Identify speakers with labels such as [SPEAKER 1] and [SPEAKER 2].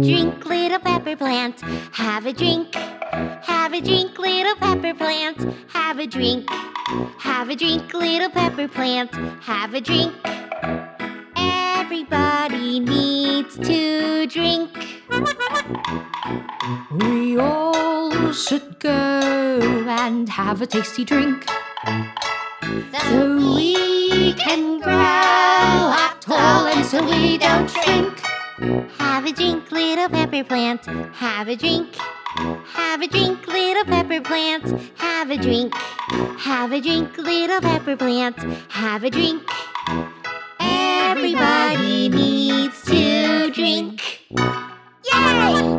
[SPEAKER 1] drink, little pepper plant. Have a drink. Have a drink, little pepper plant. Have a drink. Have a drink, little pepper plant. Have a drink. Everybody needs to drink.
[SPEAKER 2] We all should go and have a tasty drink, so we can grow up tall and so we don't shrink.
[SPEAKER 1] Have a drink, little pepper plant. Have a drink. Have a drink, little pepper plant. Have a drink. Have a drink, little pepper plant. Have a drink. Everybody needs to drink. Yay!